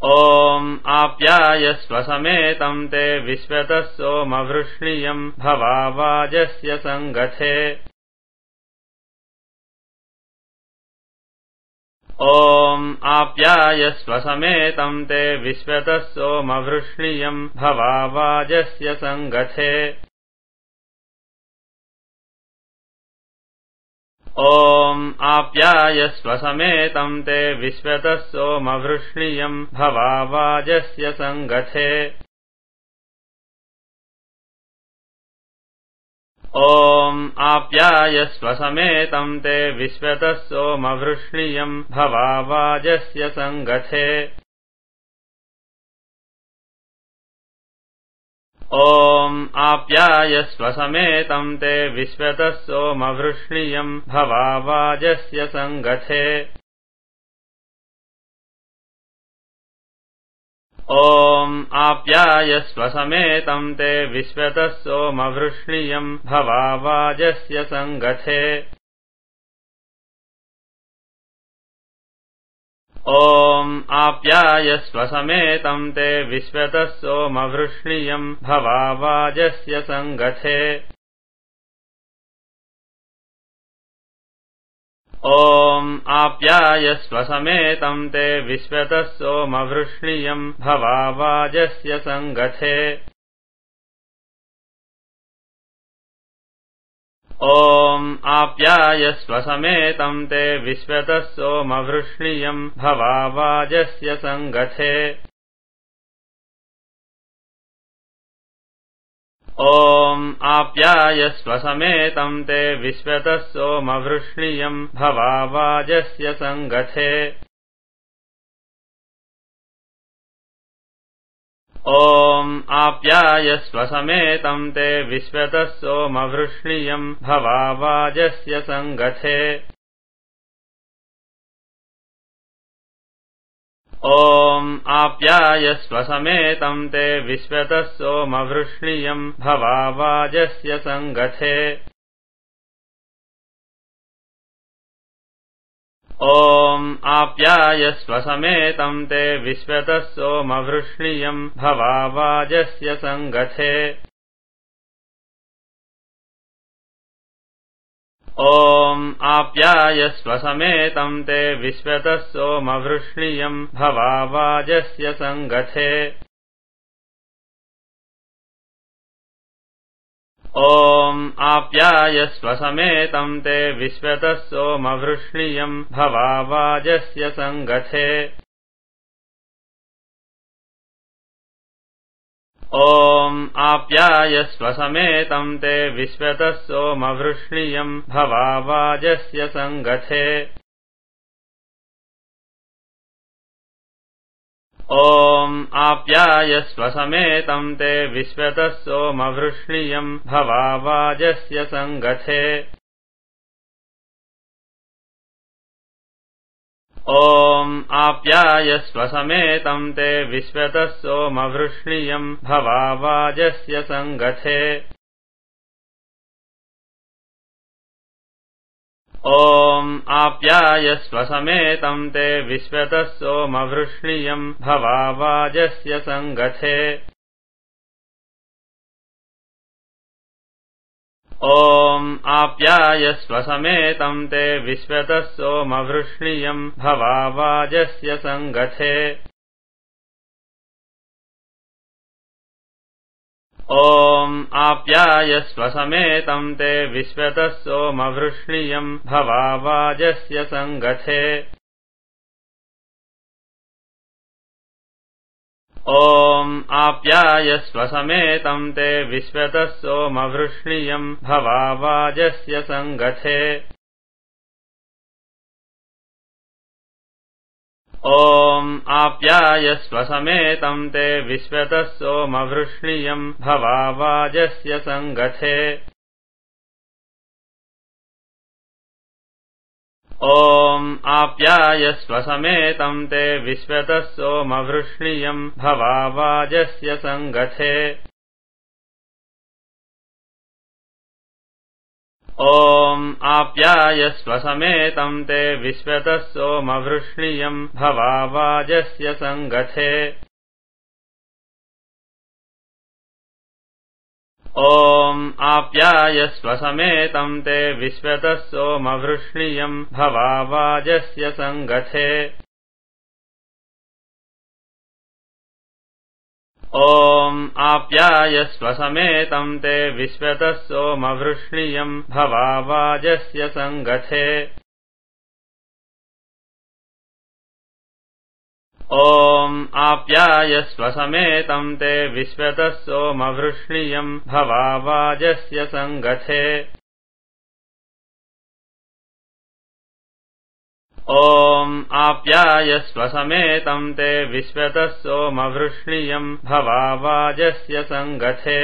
ॐ आप्यायस्व समेतं ते विश्वतः सोमवृष्णियं भवावाजस्य संगथे ॐ आप्यायस्व समेतं ते विश्वतः सोमवृष्णियं भवावाजस्य संगथे ॐ आप्यायस्व समेतं ते विश्वतः सोमवृष्णियं भवावाजस्य संगथे ॐ आप्यायस्व समेतं ते विश्वतः सोमवृष्णियं भवावाजस्य संगथे ॐ आप्यायस्व समेतं ते विश्वतः सोमवृष्णियं भवावाजस्य संगथे ॐ आप्यायस्व समेतं ते विश्वतः सोमवृष्णियं भवावाजस्य संगथे ॐ आप्यायस्व समेतं ते विश्वतः सोमवृष्णियं भवावाजस्य संगथे ॐ आप्यायस्व समेतं ते विश्वतः सोमवृष्णियं भवावाजस्य संगथे ॐ आप्यायस्व समेतं ते विश्वतः सोमवृष्णियं भवावाजस्य संगथे ॐ आप्यायस्व समेतं ते विश्वतः सोमवृष्णियं भवावाजस्य संगथे ॐ आप्यायस्व समेतं ते विश्वतः सोमवृष्णियं भवावाजस्य संगथे ॐ आप्यायस्व समेतं ते विश्वतः सोमवृष्णियं भवावाजस्य संगथे ॐ आप्यायस्व समेतं ते विश्वतः सोमवृष्णियं भवावाजस्य संगथे ॐ आप्यायस्व समेतं ते विश्वतः सोमवृष्णियं भवावाजस्य संगथे ॐ आप्यायस्व समेतं ते विश्वतः सोमवृष्णियं भवावाजस्य संगथे ॐ आप्यायस्व समेतं ते विश्वतः सोमवृष्णियं भवावाजस्य संगथे ॐ आप्यायस्व समेतं ते विश्वतः सोमवृष्णियं भवावाजस्य संगथे ॐ आप्यायस्व समेतं ते विश्वतः सोमवृष्णियं भवावाजस्य संगथे ॐ आप्यायस्व समेतं ते विश्वतः सोमवृष्णियं भवावाजस्य संगथे ॐ आप्यायस्व समेतं ते विश्वतः सोमवृष्णियं भवावाजस्य संगथे ॐ आप्यायस्व समेतं ते विश्वतः सोमवृष्णियं भवावाजस्य संगथे ॐ आप्यायस्व समेतं ते विश्वतः सोमवृष्णियं भवावाजस्य संगथे ॐ आप्यायस्व समेतं ते विश्वतः सोमवृष्णियं भवावाजस्य संगथे ॐ आप्यायस्व समेतं ते विश्वतः सोमवृष्णियं भवावाजस्य संगथे ॐ आप्यायस्व समेतं ते विश्वतः सोमवृष्णियं भवावाजस्य संगथे ॐ आप्यायस्व समेतं ते विश्वतः सोमवृष्णियं भवावाजस्य संगथे ॐ आप्यायस्व समेतं ते विश्वतः सोमवृष्णियं भवावाजस्य संगथे ॐ आप्यायस्व समेतं ते विश्वतः सोमवृष्णियं भवावाजस्य संगथे ॐ आप्यायस्व समेतं ते विश्वतः सोमवृष्णियं भवावाजस्य संगथे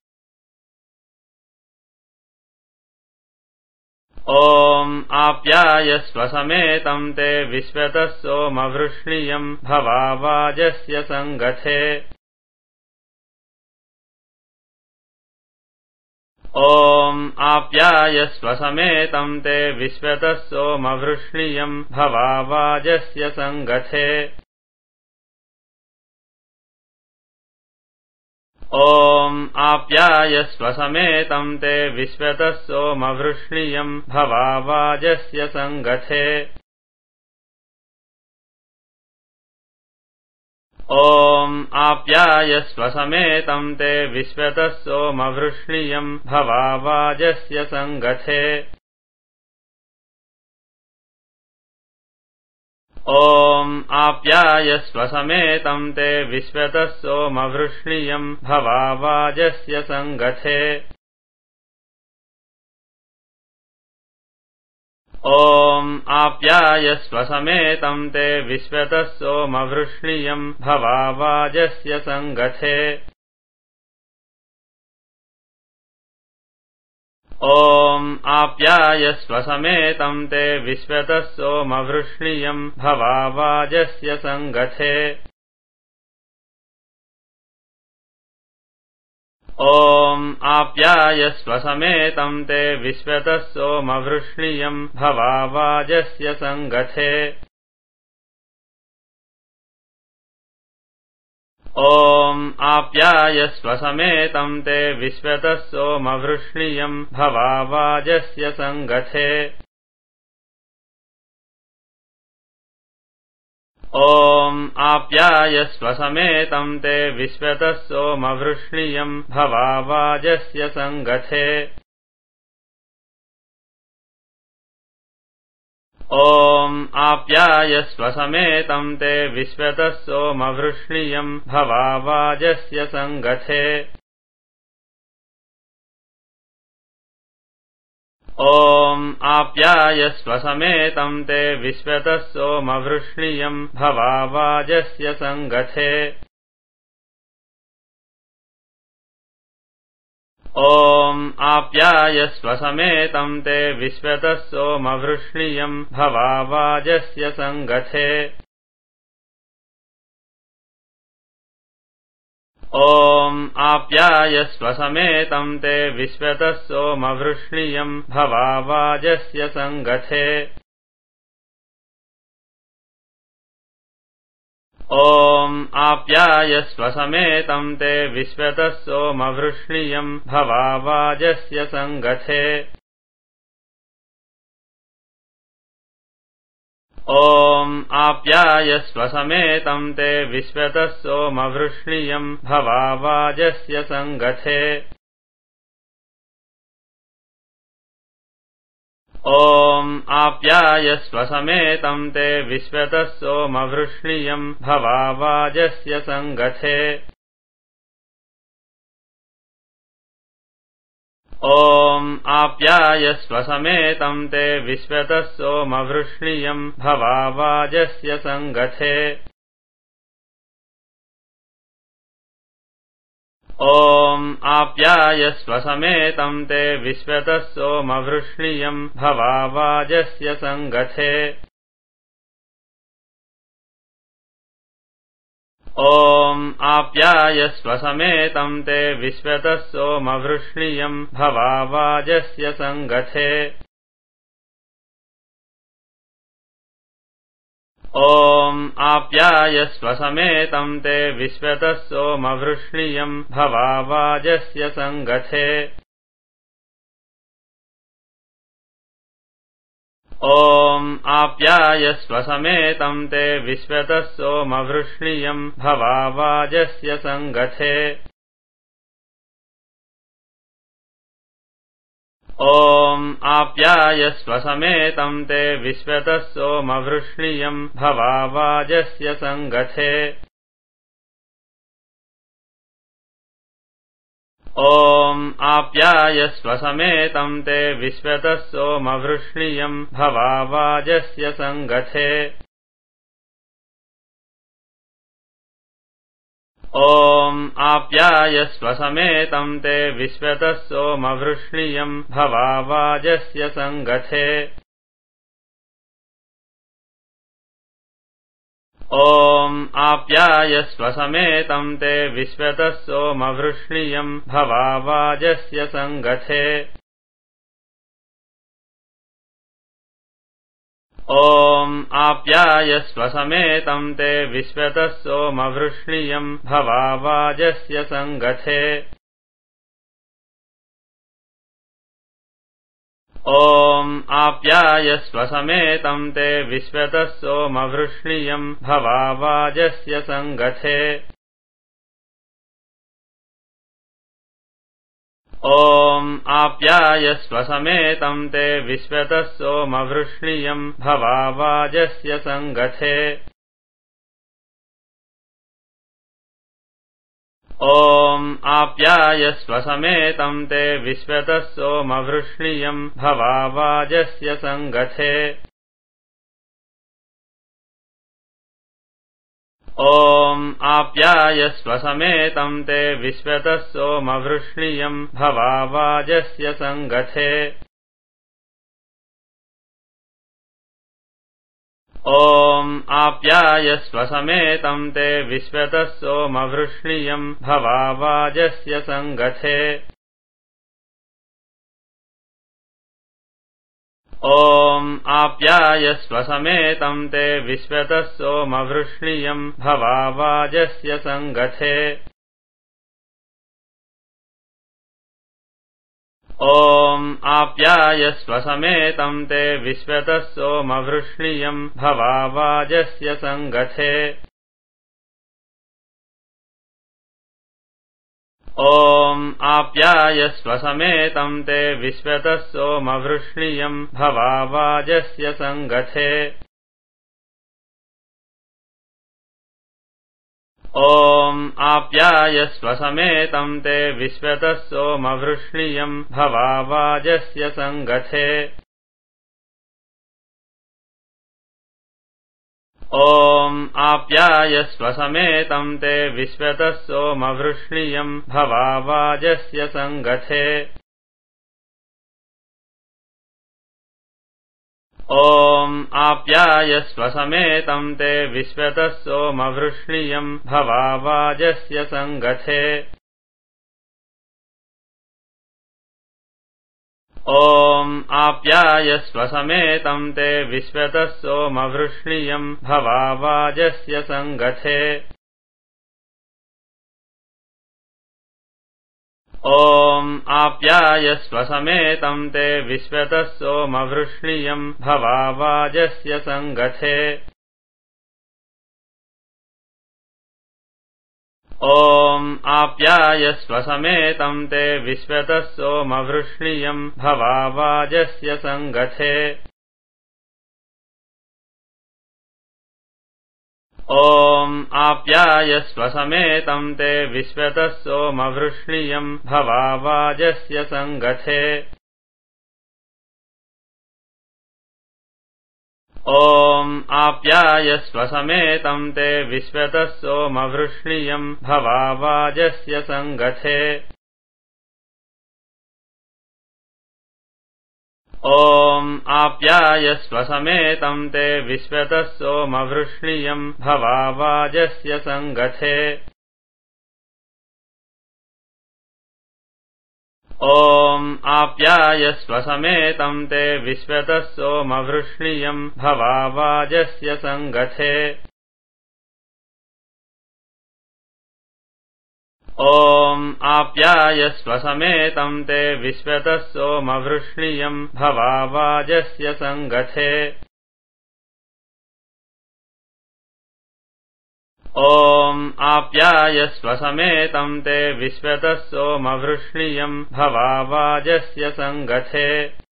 ॐ आप्यायस्व समेतं ते विश्वतः सोमवृष्णियं भवावाजस्य संगथे ॐ आप्यायस्व समेतं ते विश्वतः सोमवृष्णियं भवावाजस्य संगथे ॐ आप्यायस्व समेतं ते विश्वतः सोमवृष्णियं भवावाजस्य संगथे ॐ आप्यायस्व समेतं ते विश्वतः सोमवृष्णियं भवावाजस्य संगथे ॐ आप्यायस्व समेतं ते विश्वतः सोमवृष्णियं भवावाजस्य संगथे ॐ आप्यायस्व समेतं ते विश्वतः सोमवृष्णियं भवावाजस्य संगथे ॐ आप्यायस्व समेतं ते विश्वतः सोमवृष्णियं भवावाजस्य संगथे ॐ आप्यायस्व समेतं ते विश्वतः सोमवृष्णियं भवावाजस्य संगथे ॐ आप्यायस्व समेतं ते विश्वतः सोमवृष्णियं भवावाजस्य संगथे ॐ आप्यायस्व समेतं ते विश्वतः सोमवृष्णियं भवावाजस्य संगथे ॐ आप्यायस्व समेतं ते विश्वतः सोमवृष्णियं भवावाजस्य संगथे ॐ आप्यायस्व समेतं ते विश्वतः सोमवृष्णियं भवावाजस्य संगथे ॐ आप्यायस्व समेतं ते विश्वतः सोमवृष्णियं भवावाजस्य संगथे ॐ आप्यायस्व समेतं ते विश्वतः सोमवृष्णियं भवावाजस्य संगथे ॐ आप्यायस्व समेतं ते विश्वतः सोमवृष्णियं भवावाजस्य संगथे ॐ आप्यायस्व समेतं ते विश्वतः सोमवृष्णियं भवावाजस्य संगथे ॐ आप्यायस्व समेतं ते विश्वतः सोमवृष्णियं भवावाजस्य संगथे ॐ आप्यायस्व समेतं ते विश्वतः सोमवृष्णियं भवावाजस्य संगथे ॐ आप्यायस्व समेतं ते विश्वतः सोमवृष्णियं भवावाजस्य संगथे ॐ आप्यायस्व समेतं ते विश्वतः सोमवृष्णियं भवावाजस्य संगथे ॐ आप्यायस्व समेतं ते विश्वतः सोमवृष्णियं भवावाजस्य संगथे ॐ आप्यायस्व समेतं ते विश्वतः सोमवृष्णियं भवावाजस्य संगथे ॐ आप्यायस्व समेतं ते विश्वतः सोमवृष्णियं भवावाजस्य संगथे ॐ आप्यायस्व समेतं ते विश्वतः सोमवृष्णियं भवावाजस्य संगथे ॐ आप्यायस्व समेतं ते विश्वतः सोमवृष्णियं भवावाजस्य संगथे ॐ आप्यायस्व समेतं ते विश्वतः सोमवृष्णियं भवावाजस्य संगथे ॐ आप्यायस्व समेतं ते विश्वतः सोमवृष्णियं भवावाजस्य संगथे ॐ आप्यायस्व समेतं ते विश्वतः सोमवृष्णियं भवावाजस्य संगथे ॐ आप्यायस्व समेतं ते विश्वतः सोमवृष्णियं भवावाजस्य संगथे ॐ आप्यायस्व समेतं ते विश्वतः सोमवृष्णियं भवावाजस्य संगथे ॐ आप्यायस्व समेतं ते विश्वतः सोमवृष्णियं भवावाजस्य संगथे ॐ आप्यायस्व समेतं ते विश्वतः सोमवृष्णियं भवावाजस्य संगथे ॐ आप्यायस्व समेतं ते विश्वतः सोमवृष्णियं भवावाजस्य संगथे ॐ आप्यायस्व समेतं ते विश्वतः सोमवृष्णियं भवावाजस्य संगथे ॐ आप्यायस्व समेतं ते विश्वतः सोमवृष्णियं भवावाजस्य संगथे ॐ आप्यायस्व समेतं ते विश्वतः सोमवृष्णियं भवावाजस्य संगथे ॐ आप्यायस्व समेतं ते विश्वतः सोमवृष्णियं भवावाजस्य संगथे ॐ आप्यायस्व समेतं ते विश्वतः सोमवृष्णियं भवावाजस्य संगथे ॐ आप्यायस्व समेतं ते विश्वतः सोमवृष्णियं भवावाजस्य संगथे ॐ आप्यायस्व समेतं ते विश्वतः सोमवृष्णियं भवावाजस्य संगथे ॐ आप्यायस्व समेतं ते विश्वतः सोमवृष्णियं भवावाजस्य संगथे ॐ आप्यायस्व समेतं ते विश्वतः सोमवृष्णियं भवावाजस्य संगथे ॐ आप्यायस्व समेतं ते विश्वतः सोमवृष्णियं भवावाजस्य संगथे ॐ आप्यायस्व समेतं ते विश्वतः सोमवृष्णियं भवावाजस्य संगथे ॐ आप्यायस्व समेतं ते विश्वतः सोमवृष्णियं भवावाजस्य संगथे ॐ आप्यायस्व समेतं ते विश्वतः सोमवृष्णियं भवावाजस्य संगथे ॐ आप्यायस्व समेतं ते विश्वतः सोमवृष्णियं भवावाजस्य संगथे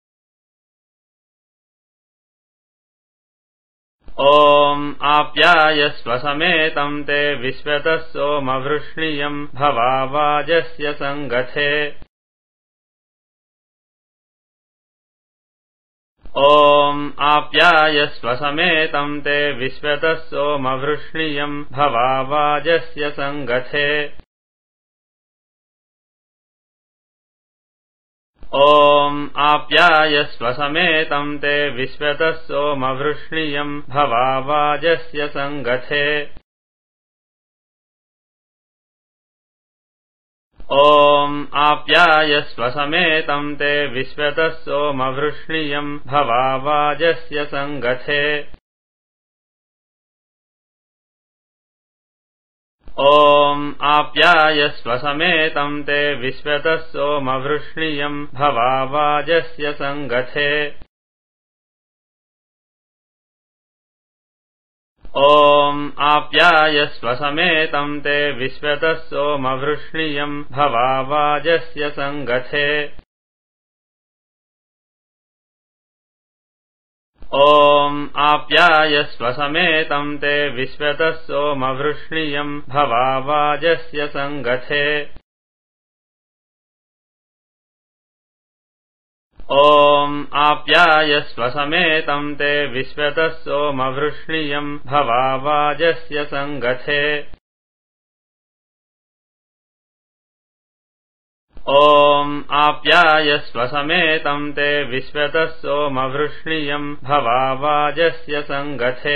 ॐ आप्यायस्व समेतं ते विश्वतः सोमवृष्णियं भवावाजस्य संगथे ॐ आप्यायस्व समेतं ते विश्वतः सोमवृष्णियं भवावाजस्य संगथे ॐ आप्यायस्व समेतं ते विश्वतः सोमवृष्णियं भवावाजस्य संगथे ॐ आप्यायस्व समेतं ते विश्वतः सोमवृष्णियं भवावाजस्य संगथे ॐ आप्यायस्व समेतं ते विश्वतः सोमवृष्णियं भवावाजस्य संगथे ॐ आप्यायस्व समेतं ते विश्वतः सोमवृष्णियं भवावाजस्य संगथे ॐ आप्यायस्व समेतं ते विश्वतः सोमवृष्णियं भवावाजस्य संगथे ॐ आप्यायस्व समेतं ते विश्वतः सोमवृष्णियं भवावाजस्य संगथे ॐ आप्यायस्व समेतं ते विश्वतः सोमवृष्णियं भवावाजस्य संगथे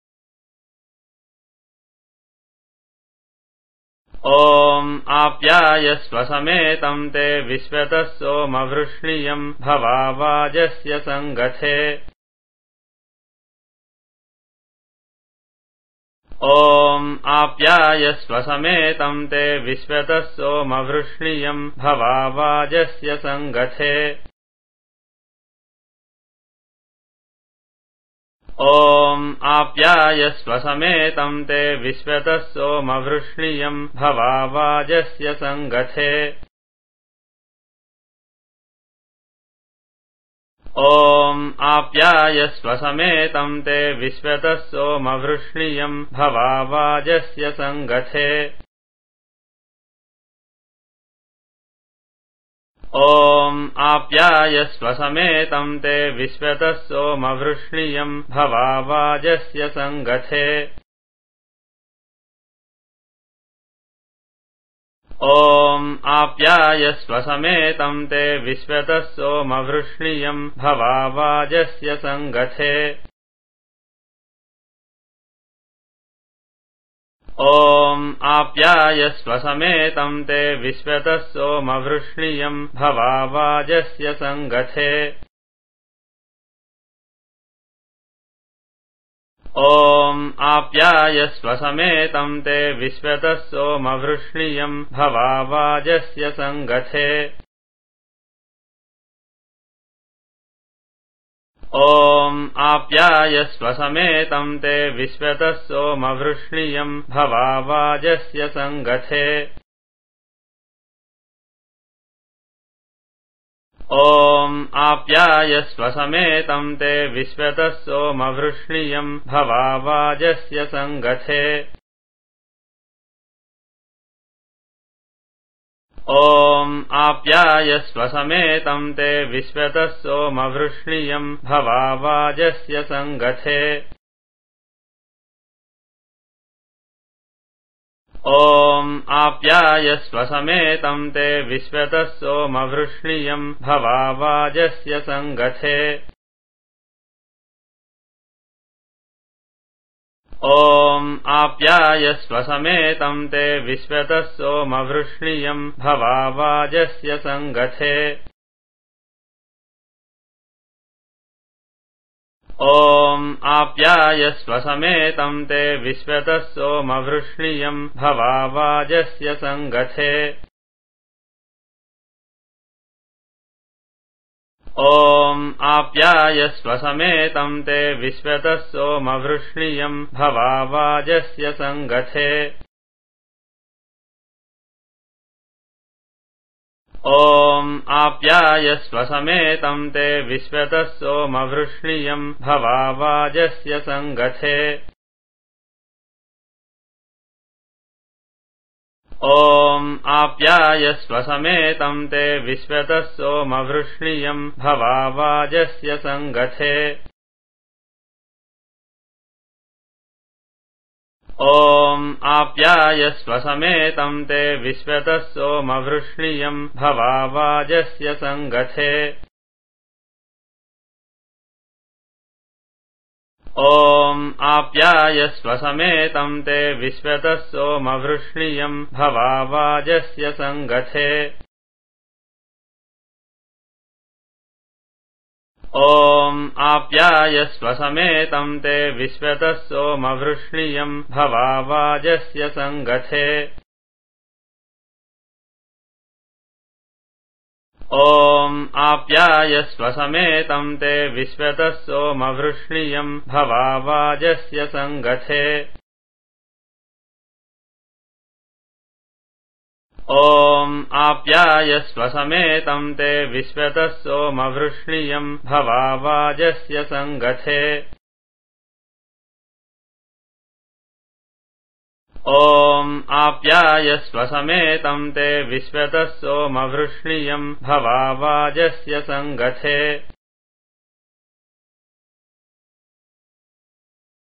ॐ आप्यायस्व समेतं ते विश्वतः सोमवृष्णियं भवावाजस्य संगथे ॐ आप्यायस्व समेतं ते विश्वतः सोमवृष्णियं भवावाजस्य संगथे ॐ आप्यायस्व समेतं ते विश्वतः सोमवृष्णियं भवावाजस्य संगथे ॐ आप्यायस्व समेतं ते विश्वतः सोमवृष्णियं भवावाजस्य संगथे ॐ आप्यायस्व समेतं ते विश्वतः सोमवृष्णियं भवावाजस्य संगथे ॐ आप्यायस्व समेतं ते विश्वतः सोमवृष्णियं भवावाजस्य संगथे ॐ आप्यायस्व समेतं ते विश्वतः सोमवृष्णियं भवावाजस्य संगथे ॐ आप्यायस्व समेतं ते विश्वतः सोमवृष्णियं भवावाजस्य संगथे ॐ आप्यायस्व समेतं ते विश्वतः सोमवृष्णियं भवावाजस्य संगथे ॐ आप्यायस्व समेतं ते विश्वतः सोमवृष्णियं भवावाजस्य संगथे ॐ आप्यायस्व समेतं ते विश्वतः सोमवृष्णियं भवावाजस्य संगथे ॐ आप्यायस्व समेतं ते विश्वतः सोमवृष्णियं भवावाजस्य संगथे ॐ आप्यायस्व समेतं ते विश्वतः सोमवृष्णियं भवावाजस्य संगथे ॐ आप्यायस्व समेतं ते विश्वतः सोमवृष्णियं भवावाजस्य संगथे ॐ आप्यायस्व समेतं ते विश्वतः सोमवृष्णियं भवावाजस्य संगथे ॐ आप्यायस्व समेतं ते विश्वतः सोमवृष्णियं भवावाजस्य संगथे ॐ आप्यायस्व समेतं ते विश्वतः सोमवृष्णियं भवावाजस्य संगथे ॐ आप्यायस्व समेतं ते विश्वतः सोमवृष्णियं भवावाजस्य संगथे ॐ आप्यायस्व समेतं ते विश्वतः सोमवृष्णियं भवावाजस्य संगथे ॐ आप्यायस्व समेतं ते विश्वतः सोमवृष्णियं भवावाजस्य संगथे ॐ आप्यायस्व समेतं ते विश्वतः सोमवृष्णियं भवावाजस्य संगथे ॐ आप्यायस्व समेतं ते विश्वतः सोमवृष्णियं भवावाजस्य संगथे ॐ आप्यायस्व समेतं ते विश्वतः सोमवृष्णियं भवावाजस्य संगथे